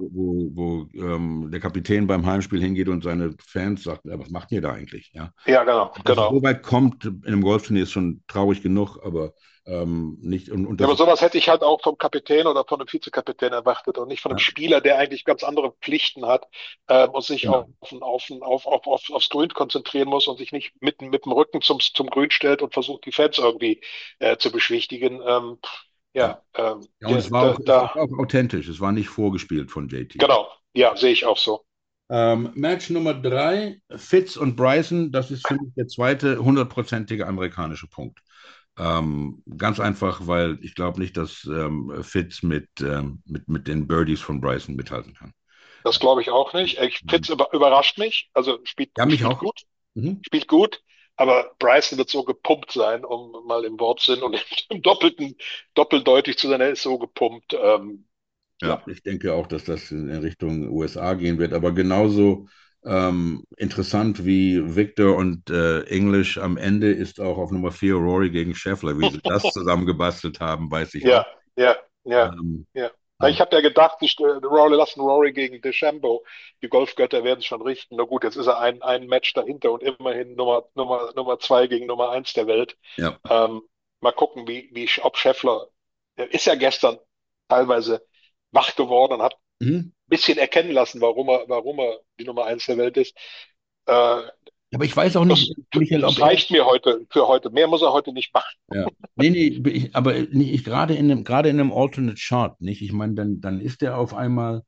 wo der Kapitän beim Heimspiel hingeht und seine Fans sagt, was macht ihr da eigentlich? Ja? ja, genau, Dass es so genau. weit kommt in einem Golfturnier ist schon traurig genug, aber nicht, und Ja, das aber ist, sowas hätte ich halt auch vom Kapitän oder von einem Vizekapitän erwartet und nicht von einem ja, Spieler, der eigentlich ganz andere Pflichten hat und sich genau. aufs Grün konzentrieren muss und sich nicht mit dem Rücken zum Grün stellt und versucht, die Fans irgendwie zu beschwichtigen. Ja. Ja, Ja, und es war auch authentisch, es war nicht vorgespielt von JT. genau, ja, sehe ich auch so. Match Nummer 3, Fitz und Bryson, das ist für mich der zweite hundertprozentige amerikanische Punkt. Ganz einfach, weil ich glaube nicht, dass Fitz mit den Birdies von Bryson mithalten kann. Das glaube ich auch nicht. Fitz überrascht mich, also Ja, mich spielt auch. gut, Mhm. spielt gut, aber Bryson wird so gepumpt sein, um mal im Wortsinn und im doppeldeutig zu sein, er ist so gepumpt. Ja, Ja, ich denke auch, dass das in Richtung USA gehen wird, aber genauso interessant wie Victor und English am Ende ist auch auf Nummer 4 Rory gegen Scheffler. Wie sie das zusammengebastelt haben, weiß ich auch. ja, ja, ja, Ähm, ja. Na, ich aber habe ja gedacht, lassen Rory gegen DeChambeau. Die Golfgötter werden es schon richten. Na gut, jetzt ist er ein Match dahinter und immerhin Nummer 2 gegen Nummer 1 der Welt. ja. Ähm, mal gucken, ob Scheffler, er ist ja gestern teilweise wach geworden und hat Mhm. ein bisschen erkennen lassen, warum er die Nummer 1 der Welt ist. Äh, Aber ich weiß auch nicht, das, Michael, ob das er. reicht mir für heute. Mehr muss er heute nicht machen. Ja. Nee, nee, aber nicht, gerade in einem Alternate Shot, nicht? Ich meine, dann ist er auf einmal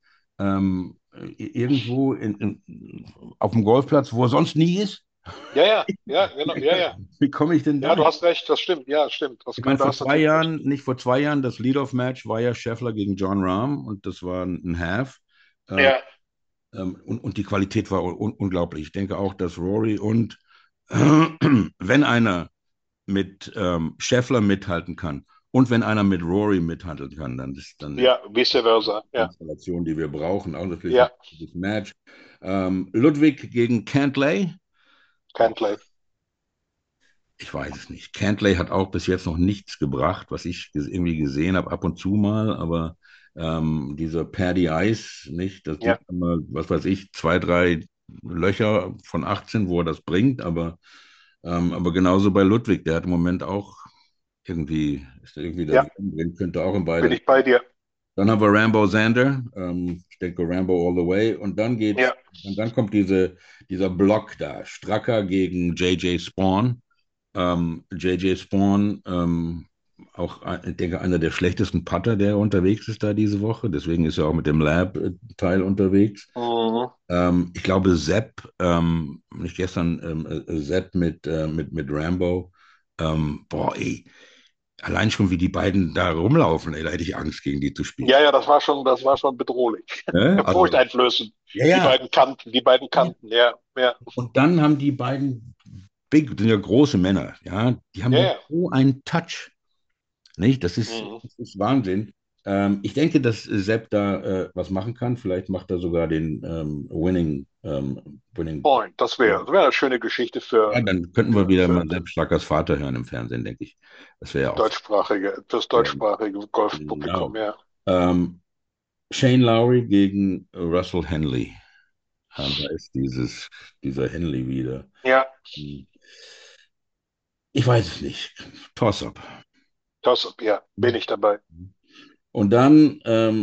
irgendwo auf dem Golfplatz, wo er sonst nie ist. Ja, ja, ja, genau, ja, ja. Wie komme ich denn Ja, da? du hast recht, das stimmt. Ja, stimmt. Ich meine, Da vor hast du zwei natürlich recht. Jahren, nicht vor 2 Jahren, das Lead-Off-Match war ja Scheffler gegen John Rahm und das war ein Half. Äh, Ja, und die Qualität war unglaublich. Ich denke auch, dass Rory und wenn einer mit Scheffler mithalten kann und wenn einer mit Rory mithalten kann, dann ist dann ja, vice versa. die Ja, Installation, die wir brauchen. Auch natürlich ein ja, gutes Match. Ludwig gegen Cantlay. Boah, Cantlay. ich weiß es nicht. Cantlay hat auch bis jetzt noch nichts gebracht, was ich irgendwie gesehen habe, ab und zu mal, aber dieser Paddy Ice, nicht, das Ja, gibt immer, was weiß ich, 2, 3 Löcher von 18, wo er das bringt, aber genauso bei Ludwig, der hat im Moment auch ist er irgendwie da ja, drin, könnte auch in beide bin ich bei Richtungen. dir. Dann haben wir Rambo Zander, ich denke Rambo all the way, Ja, und dann kommt dieser Block da, Stracker gegen JJ Spawn. JJ Spawn, auch, ich denke, einer der schlechtesten Putter, der unterwegs ist da diese Woche. Deswegen ist er auch mit dem Lab-Teil unterwegs. mhm. Ich glaube, Sepp, nicht gestern, Sepp mit Rambo. Boah, ey, allein schon wie die beiden da rumlaufen, ey, da hätte ich Angst, gegen die zu spielen. Ja, ja, das war schon bedrohlich. Ne? Also, Furchteinflößend. ja, ja. Die beiden Kanten, ja, ja, Und dann haben die beiden sind ja große Männer, ja, die haben ja, ja ja. so einen Touch. Nicht? Mhm. Das ist Wahnsinn. Ich denke, dass Sepp da was machen kann. Vielleicht macht er sogar den Winning. Point, das wäre eine schöne Geschichte Ja, dann könnten wir wieder für mal Sepp Strackers Vater hören im Fernsehen, denke ich. Das wäre ja auch. fürs Ähm, deutschsprachige Golfpublikum, genau. ja. Ähm, Shane Lowry gegen Russell Henley. Da ist dieser Henley wieder. Ja, Hm. Ich weiß es nicht. Toss-up. ja, bin ich dabei. Und dann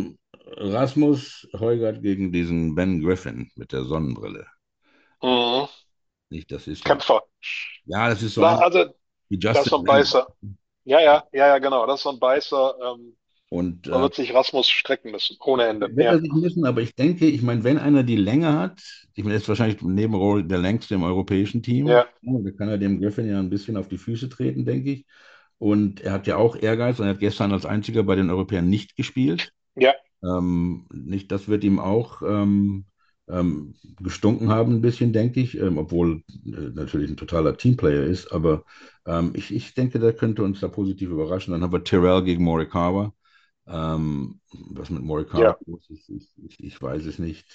Rasmus Heugart gegen diesen Ben Griffin mit der Sonnenbrille. Mhm. Nicht, das ist so. Kämpfer. Ja, das ist so Na, ein also, wie das ist Justin so ein Leonard. Beißer. Ja, ja, ja, ja, genau. Das ist so ein Beißer. Und Da wird sich Rasmus strecken müssen, ohne Ende. wird Ja, er sich müssen, aber ich denke, ich meine, wenn einer die Länge hat, ich meine, er ist wahrscheinlich neben Rory der längste im europäischen Team, ja, ja, da kann er dem Griffin ja ein bisschen auf die Füße treten, denke ich. Und er hat ja auch Ehrgeiz und er hat gestern als einziger bei den Europäern nicht gespielt. ja, Nicht, das wird ihm auch gestunken haben, ein bisschen, denke ich, obwohl natürlich ein totaler Teamplayer ist. Aber ich denke, der könnte uns da positiv überraschen. Dann haben wir Tyrrell gegen Morikawa. Was mit Morikawa ja. los ist, ich weiß es nicht.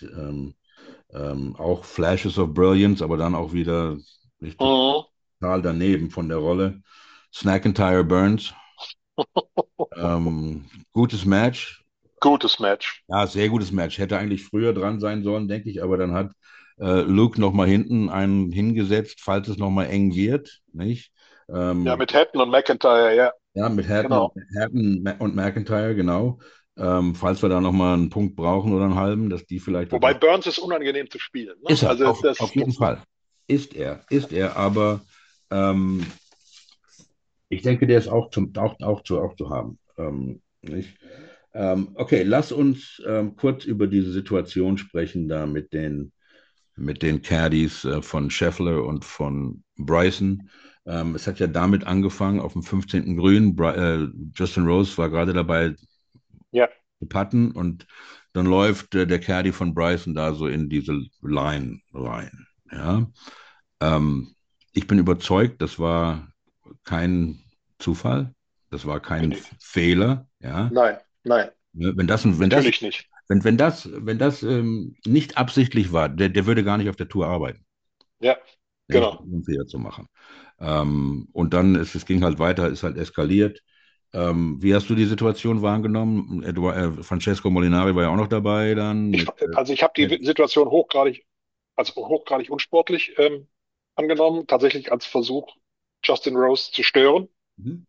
Auch Flashes of Brilliance, aber dann auch wieder nicht Mhm. total daneben von der Rolle. Snack and Tire Burns. Gutes Match. Gutes Match. Ja, sehr gutes Match. Hätte eigentlich früher dran sein sollen, denke ich, aber dann hat Luke nochmal hinten einen hingesetzt, falls es nochmal eng wird, nicht? Ja, Ähm, mit Hatton und McIntyre, ja, ja, mit genau. Hatton und McIntyre, genau. Falls wir da nochmal einen Punkt brauchen oder einen halben, dass die vielleicht das Wobei noch. Burns ist unangenehm zu spielen. Ne? Ist er, Also auf jeden Fall. Ist er, aber ähm, ich denke, der ist auch zu haben. Nicht? Okay, lass uns kurz über diese Situation sprechen, da mit den Caddies von Scheffler und von Bryson. Es hat ja damit angefangen, auf dem 15. Grün. Justin Rose war gerade dabei ja, zu putten und dann läuft der Caddy von Bryson da so in diese Line rein. Ja? Ähm, Ich bin überzeugt, das war kein Zufall, das war kein bin ich. Fehler. Ja? Nein, nein, Ne, natürlich nicht. wenn das nicht absichtlich war, der würde gar nicht auf der Tour arbeiten, Ja, nicht, genau. um einen Fehler zu machen. Und dann es ging halt weiter, ist halt eskaliert. Wie hast du die Situation wahrgenommen? Francesco Molinari war ja auch noch dabei dann Ich, mit also ich habe die Situation also hochgradig unsportlich angenommen, tatsächlich als Versuch, Justin Rose zu stören. Mhm.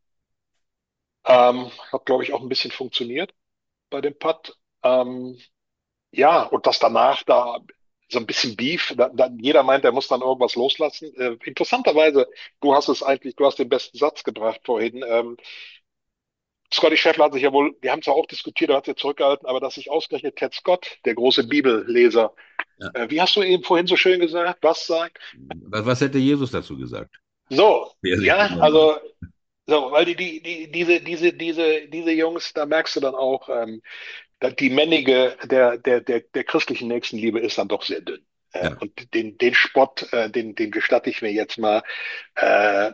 Hat, glaube ich, auch ein bisschen funktioniert bei dem Putt. Ja, und das danach da so ein bisschen Beef, jeder meint, er muss dann irgendwas loslassen. Interessanterweise, du hast den besten Satz gebracht vorhin. Scotty Scheffler hat sich ja wohl, wir haben zwar auch diskutiert, er hat sich zurückgehalten, aber dass sich ausgerechnet Ted Scott, der große Bibelleser, Ja. wie hast du eben vorhin so schön gesagt, was sagt? Was hätte Jesus dazu gesagt? So, Wie er sich ja, benommen hat. also, so, weil diese Jungs, da merkst du dann auch, die Männige der christlichen Nächstenliebe ist dann doch sehr dünn. Ja. Und den Spott, den gestatte ich mir jetzt mal. Äh,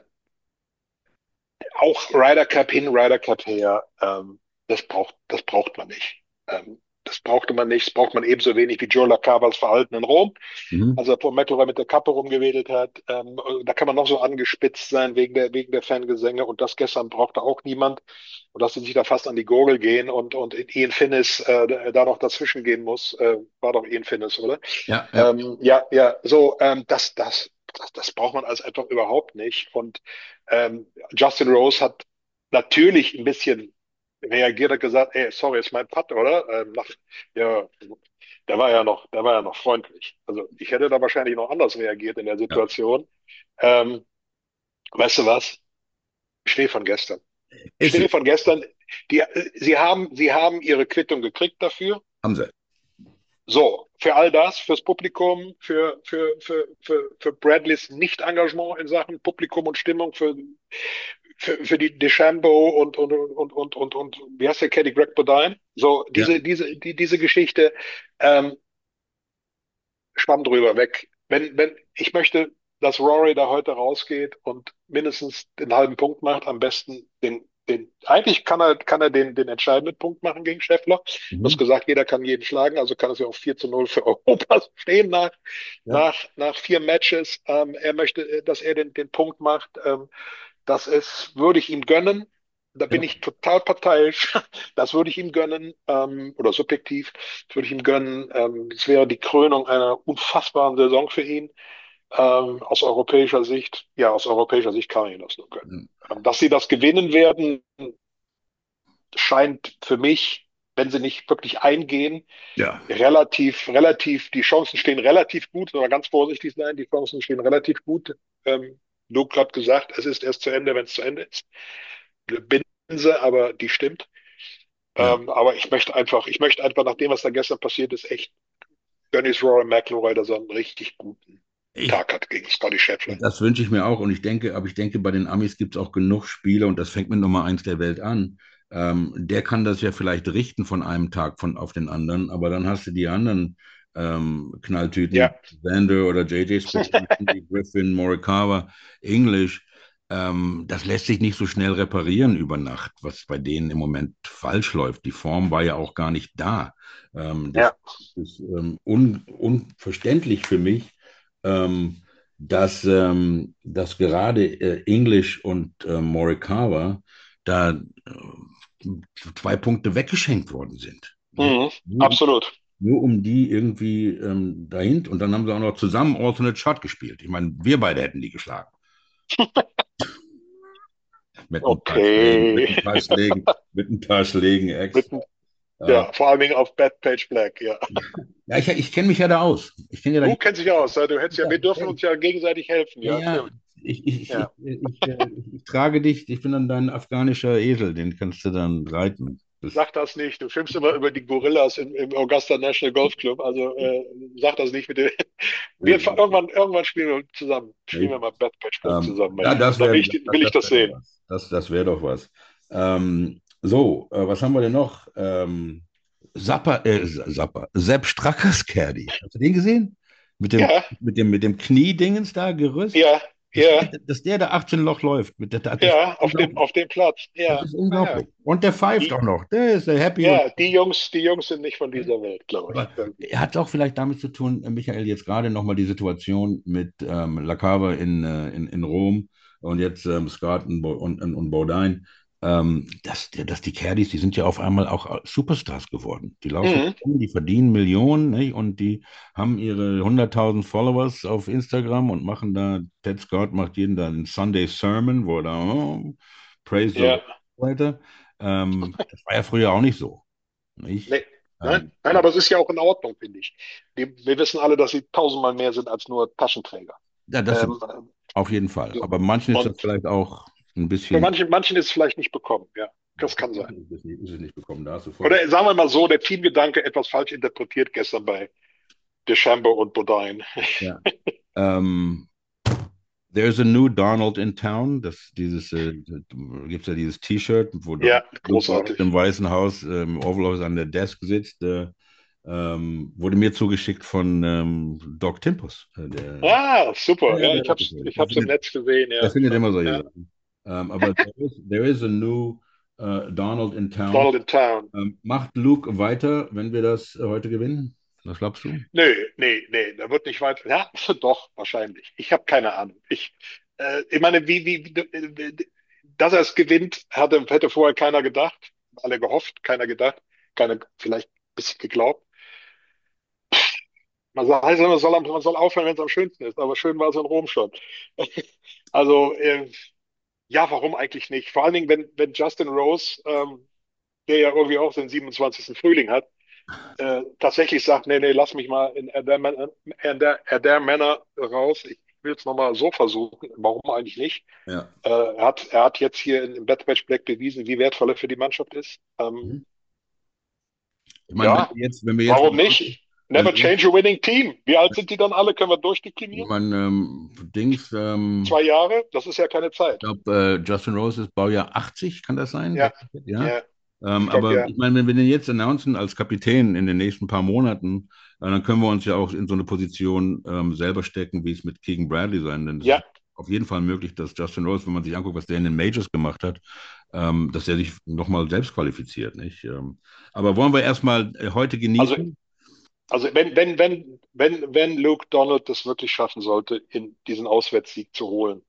Auch Ryder Cup hin, Ryder Cup her, das braucht man nicht. Das brauchte man nicht, das braucht man ebenso wenig wie Joe LaCavas Verhalten in Rom, Mhm. als er vor McIlroy mit der Kappe rumgewedelt hat. Da kann man noch so angespitzt sein wegen der Fangesänge und das gestern brauchte auch niemand. Und dass sie sich da fast an die Gurgel gehen und Ian Finnis da noch dazwischen gehen muss, war doch Ian Finnis, oder? Ja, ja. Ja, so, das braucht man als einfach überhaupt nicht. Und Justin Rose hat natürlich ein bisschen reagiert, hat gesagt, ey, sorry, ist mein Putt, oder? Ja, der war ja noch freundlich. Also ich hätte da wahrscheinlich noch anders reagiert in der Ja. Situation. Ähm, Weißt du was? Schnee von gestern. Ist es, Schnee von gestern. Sie haben ihre Quittung gekriegt dafür. haben sie. So, für all das, fürs Publikum, für Bradleys Nicht-Engagement in Sachen Publikum und Stimmung, für die DeChambeau und wie heißt der Caddy, Greg Bodine? So, Ja. diese Geschichte, ähm, schwamm drüber weg. Ich möchte, dass Rory da heute rausgeht und mindestens den halben Punkt macht, am besten eigentlich kann er den entscheidenden Punkt machen gegen Scheffler. Du hast Mhm. gesagt, jeder kann jeden schlagen, also kann es ja auch 4:0 für Europa stehen Ja. nach 4 Matches. Er möchte, dass er den Punkt macht. Würde ich ihm gönnen. Da bin Ja. ich total parteiisch. Das würde ich ihm gönnen, oder subjektiv, das würde ich ihm gönnen. Das wäre die Krönung einer unfassbaren Saison für ihn. Aus europäischer Sicht, ja, aus europäischer Sicht kann ich ihm das nur gönnen. Dass sie das gewinnen werden, scheint für mich, wenn sie nicht wirklich eingehen, Ja. die Chancen stehen relativ gut, aber ganz vorsichtig sein, die Chancen stehen relativ gut. Luke hat gesagt, es ist erst zu Ende, wenn es zu Ende ist. Binse, aber die stimmt. Ja. Aber ich möchte einfach nach dem, was da gestern passiert ist, echt Dennis Roy McIlroy, dass er einen richtig guten Ich, Tag hat gegen Scotty Scheffler. Das wünsche ich mir auch und ich denke, bei den Amis gibt es auch genug Spieler und das fängt mit Nummer eins der Welt an. Der kann das ja vielleicht richten von einem Tag auf den anderen, aber dann hast du die anderen Knalltüten, Ja, Xander oder JJ Spath, Andy Griffin, Morikawa, English. Das lässt sich nicht so schnell reparieren über Nacht, was bei denen im Moment falsch läuft. Die Form war ja auch gar nicht da. Das ja, ist unverständlich für mich. Ähm, dass gerade English und Morikawa da 2 Punkte weggeschenkt worden sind. Ne? Mhm. Nur, Absolut. nur um die irgendwie dahin. Und dann haben sie auch noch zusammen Alternate Shot gespielt. Ich meine, wir beide hätten die geschlagen. Mit ein paar Schlägen, mit Okay. ein paar Schlägen, mit ein paar Schlägen Mit, extra. Ähm, ja, vor allen Dingen auf Bethpage Black, ja. ja, ich kenne mich ja da aus. Ich kenne ja da Du die. kennst dich aus, ja. Du hättest ja, Ja, wir dürfen uns ja gegenseitig helfen, ja, ja. Sehr ja. gut. Ich, Ja. ich trage dich, ich bin dann dein afghanischer Esel, den kannst du dann reiten. Sag das nicht. Du schimpfst immer über die Gorillas im Augusta National Golf Club. Also sag das nicht mit den. Irgendwann spielen wir zusammen. Spielen wir Nee. mal Bethpage Black zusammen, mein Ja, Lieber. das Da wäre will ich das wär doch sehen. was. Das wäre doch was. Was haben wir denn noch? Sepp Strackers Caddy. Hast du den gesehen? Ja, Mit dem Kniedingens da, Gerüst? ja, ja, Dass der da 18 Loch läuft. Das ist ja, unglaublich. auf dem Platz. Das Ja, ist naja. unglaublich. Und der pfeift auch Die, noch. Der ist happy und. ja, die Jungs sind nicht von dieser Welt, glaube ich. Aber er hat auch vielleicht damit zu tun, Michael, jetzt gerade nochmal die Situation mit La Cava in Rom und jetzt Scott und Bodine, dass die Caddies, die sind ja auf einmal auch Superstars geworden. Die laufen Mhm. rum, die verdienen Millionen, nicht? Und die haben ihre 100.000 Followers auf Instagram und machen da, Ted Scott macht jeden da einen Sunday Sermon, wo er da Praise the Ja, Lord weiter. Das war ja früher auch nicht so. Nicht? nee. Nein, Ja. aber es ist ja auch in Ordnung, finde ich. Wir wissen alle, dass sie tausendmal mehr sind als nur Taschenträger. Ja, das Ähm, stimmt. Auf jeden Fall. so. Aber manchen ist das Und vielleicht auch ein für bisschen. manchen ist es vielleicht nicht bekommen. Ja, das kann sein. Ist es nicht bekommen. Da hast du voll. Oder sagen wir mal so, der Teamgedanke etwas falsch interpretiert gestern bei DeChambeau und Bodine. Ja. Ähm, There's a new Donald in town. Gibt es ja dieses T-Shirt, wo Ja, Luke Donald im großartig. Weißen Haus, im Oval Office an der Desk sitzt. Wurde mir zugeschickt von Doc Timpus. Ah, super. Ja, Der hat ich der hab's im findet, Netz gesehen. der Ja, findet immer klasse. solche Ja. Sachen. Aber there is a new Donald in town. Donald in Town. Macht Luke weiter, wenn wir das heute gewinnen? Was glaubst du? Nee, da wird nicht weiter. Ja, doch, wahrscheinlich. Ich habe keine Ahnung. Ich meine, dass er es gewinnt, hätte vorher keiner gedacht. Alle gehofft, keiner gedacht. Keiner vielleicht ein bisschen geglaubt. Heißt immer, man soll aufhören, wenn es am schönsten ist. Aber schön war es in Rom schon. Also, ja, warum eigentlich nicht? Vor allen Dingen, wenn Justin Rose, der ja irgendwie auch den 27. Frühling hat, tatsächlich sagt, nee, lass mich mal in Adair Manor raus. Ich will es nochmal so versuchen. Warum eigentlich nicht? Ja. Er hat jetzt hier in Bethpage Black bewiesen, wie wertvoll er für die Mannschaft ist. Mhm. Ich meine, Ja, wenn wir jetzt warum nicht? wenn Never wir jetzt, change a winning team. Wie alt sind die dann alle? Können wir ich durchdeklinieren? meine, 2 Jahre? Das ist ja keine ich Zeit. glaube, Justin Rose ist Baujahr 80, kann das sein? Ja, 60, ja. ja, ich glaube Aber ja. ich meine, wenn wir den jetzt announcen als Kapitän in den nächsten paar Monaten, dann können wir uns ja auch in so eine Position selber stecken, wie es mit Keegan Bradley sein. Denn es ist Ja, auf jeden Fall möglich, dass Justin Rose, wenn man sich anguckt, was der in den Majors gemacht hat, dass er sich nochmal selbst qualifiziert, nicht? Aber wollen wir erstmal heute also, genießen? also wenn Luke Donald das wirklich schaffen sollte, in diesen Auswärtssieg zu holen,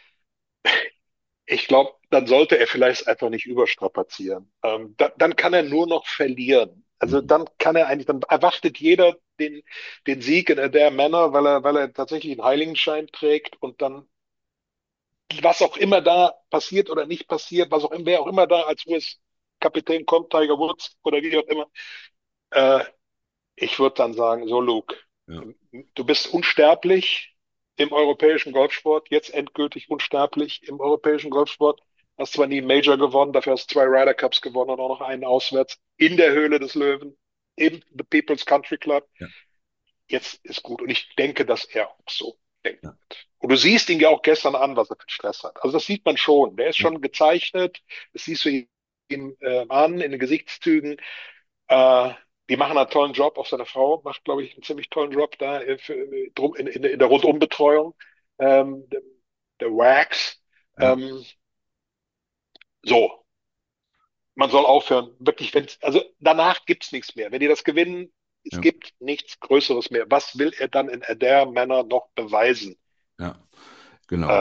ich glaube, dann sollte er vielleicht einfach nicht überstrapazieren. Dann kann er nur noch verlieren. Also Mhm. dann kann er eigentlich, dann erwartet jeder den Sieg in der Manner, weil er tatsächlich einen Heiligenschein trägt und dann, was auch immer da passiert oder nicht passiert, wer auch immer da als US-Kapitän kommt, Tiger Woods oder wie auch immer, äh, ich würde dann sagen, so Luke, Ja, du bist unsterblich im europäischen Golfsport, jetzt endgültig unsterblich im europäischen Golfsport. Hast zwar nie einen Major gewonnen, dafür hast du 2 Ryder Cups gewonnen und auch noch einen auswärts in der Höhle des Löwen, im The People's Country Club. ja, Jetzt ist gut. Und ich denke, dass er auch so denken ja, wird. Und du siehst ihn ja auch gestern an, was er für Stress hat. Also das sieht man schon. Der ist ja. schon gezeichnet. Das siehst du ihm an, in den Gesichtszügen. Äh, Die machen einen tollen Job. Auch seine Frau macht, glaube ich, einen ziemlich tollen Job da in der Rundumbetreuung. Der, der Wax. Ja. Ähm, so, man soll aufhören. Wirklich, also danach gibt's nichts mehr. Wenn die das gewinnen, es Ja. gibt nichts Größeres mehr. Was will er dann in Adair Manor noch beweisen? Ja, genau. Äh,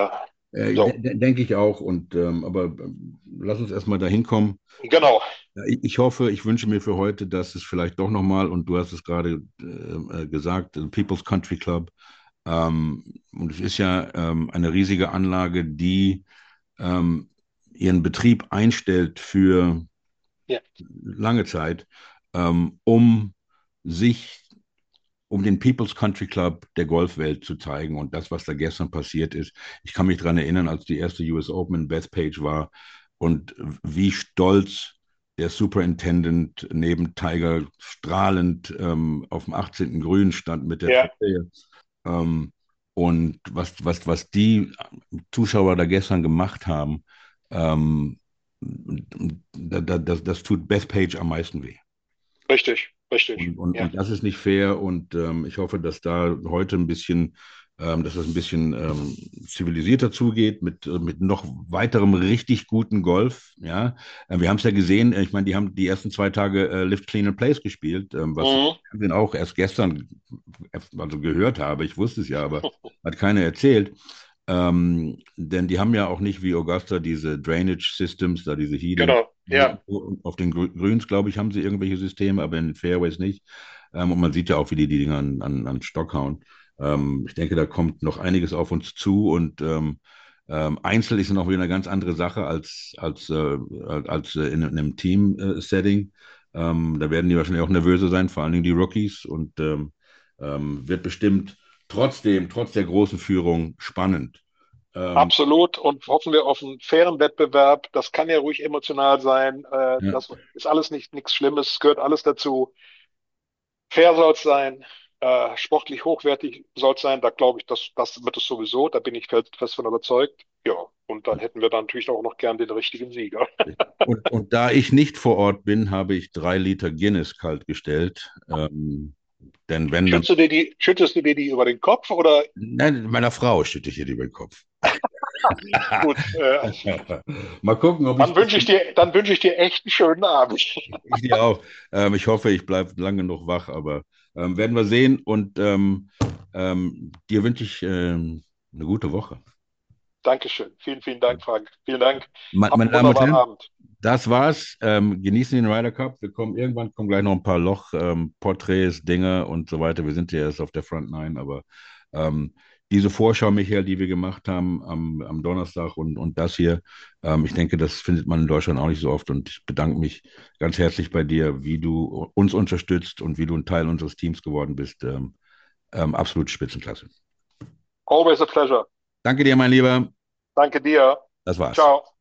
So, Denke ich auch. Aber lass uns erstmal dahin kommen. genau. Ja, ich hoffe, ich wünsche mir für heute, dass es vielleicht doch nochmal, und du hast es gerade gesagt, People's Country Club. Und es ist ja eine riesige Anlage, die ähm, ihren Betrieb einstellt für Ja, lange Zeit, um sich, um den People's Country Club der Golfwelt zu zeigen und das, was da gestern passiert ist. Ich kann mich daran erinnern, als die erste US Open in Bethpage war und wie stolz der Superintendent neben Tiger strahlend auf dem 18. Grün stand mit der ja, Trophäe. Ähm, und was die Zuschauer da gestern gemacht haben, ähm, das tut Bethpage am meisten weh. richtig, richtig. Ja. Und das ist nicht fair. Und ich hoffe, dass da heute ein bisschen, dass das ein bisschen zivilisierter zugeht mit noch weiterem richtig guten Golf. Ja, wir haben es ja gesehen. Ich meine, die haben die ersten 2 Tage Live Clean and Place gespielt, was ich Mhm. im Fernsehen auch erst gestern also gehört habe. Ich wusste es ja, aber hat keiner erzählt. Denn die haben ja auch nicht wie Augusta diese Drainage Systems, da diese Heating. Genau, ja. Auf den Grüns, glaube ich, haben sie irgendwelche Systeme, aber in den Fairways nicht. Und man sieht ja auch, wie die Dinger an Stock hauen. Ich denke, da kommt noch einiges auf uns zu und Einzel ist noch wieder eine ganz andere Sache als in einem Team-Setting. Da werden die wahrscheinlich auch nervöser sein, vor allen Dingen die Rookies und wird bestimmt trotzdem, trotz der großen Führung, spannend. Ähm, Absolut. Und hoffen wir auf einen fairen Wettbewerb. Das kann ja ruhig emotional sein. ja. Das ist alles nicht nichts Schlimmes. Es gehört alles dazu. Fair soll es sein. Sportlich hochwertig soll es sein. Da glaube ich, das wird es sowieso. Da bin ich fest von überzeugt. Ja. Und dann hätten wir dann natürlich auch noch gern den richtigen Sieger. Und da ich nicht vor Ort bin, habe ich 3 Liter Guinness kalt gestellt. Denn wenn dann, Schüttest du dir die über den Kopf oder? nein, meiner Frau schütte ich hier über den Kopf. Gut, Mal gucken, ob ich, dann wünsche ich dir echt einen schönen Abend. ich dir auch. Ich hoffe, ich bleibe lange noch wach, aber werden wir sehen. Und dir wünsche ich eine gute Woche. Dankeschön. Vielen, vielen Dank, Frank. Vielen Dank. Habt Meine einen Damen und wunderbaren Herren, Abend. das war's. Genießen den Ryder Cup. Kommen gleich noch ein paar Porträts, Dinge und so weiter. Wir sind ja erst auf der Front Nine, aber ähm, diese Vorschau, Michael, die wir gemacht haben am Donnerstag und das hier, ich denke, das findet man in Deutschland auch nicht so oft und ich bedanke mich ganz herzlich bei dir, wie du uns unterstützt und wie du ein Teil unseres Teams geworden bist. Absolut Spitzenklasse. Always a pleasure. Danke dir, mein Lieber. Danke dir. Das war's. Ciao.